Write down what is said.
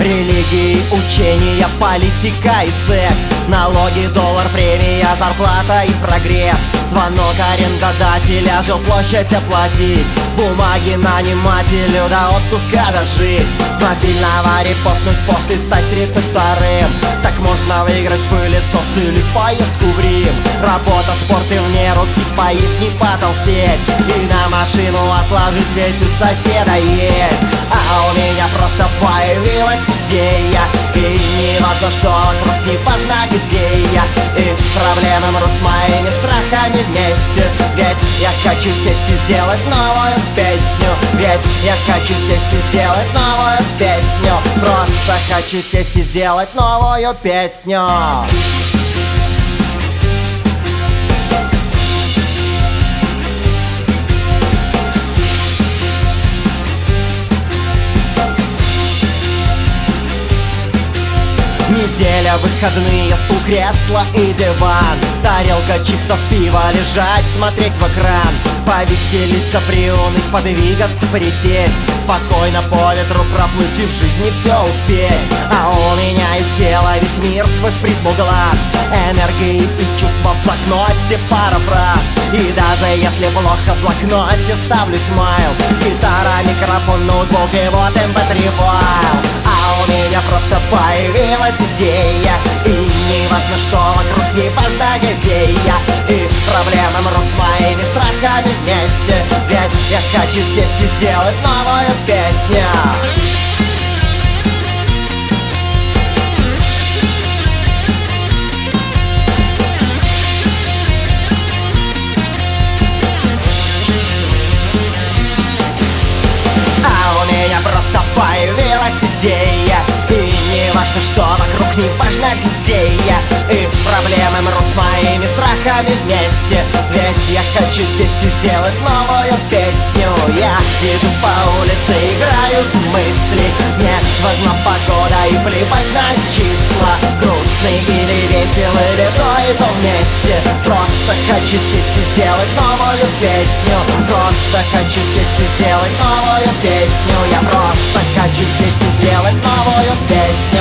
Религии, учения, политика и секс, налоги, доллар, премия, зарплата и прогресс. Звонок арендодателя, жилплощадь оплатить, бумаги нанимателю до отпуска дожить. С мобильного репостнуть пост и стать 32-м. Так можно выиграть пылесос или поездку в Рим. Работа, спорт и в меру пить, поесть, не потолстеть. И на машину отложить, ведь у соседа есть. А у меня просто появилась идея, и не важно, что вокруг, не важно, где я. И проблемы мрут с моими страхами вместе. Ведь я хочу сесть и сделать новую песню. Ведь я хочу сесть и сделать новую песню. Просто хочу сесть и сделать новую песню. Неделя, выходные, стул, кресло и диван, тарелка чипсов, пива, лежать, смотреть в экран. Повеселиться, приуныть, подвигаться, присесть, спокойно по ветру проплыть и в жизни все успеть. А у меня из тела весь мир сквозь призму глаз, энергии и чувства в блокноте, пара фраз. И даже если плохо в блокноте, ставлю смайл. Гитара, микрофон, ноутбук и вот mp3 файл. А у меня просто появилась идея, и не важно, что вокруг, не важно, где я. И проблемы мрут с моими страхами вместе. Ведь я хочу сесть и сделать новую песню. Просто появилась идея, и не важно, что вокруг, не важно, где я. И проблемы мрут с моими страхами вместе. Ведь я хочу сесть и сделать новую песню. Я иду по улице, играют мысли. Мне важна погода и плевать на числа. Грустный или веселый, или то и то вместе. Просто хочу сесть и сделать новую песню. Просто хочу сесть и сделать новую песню. Я просто хочу сесть и сделать новую песню.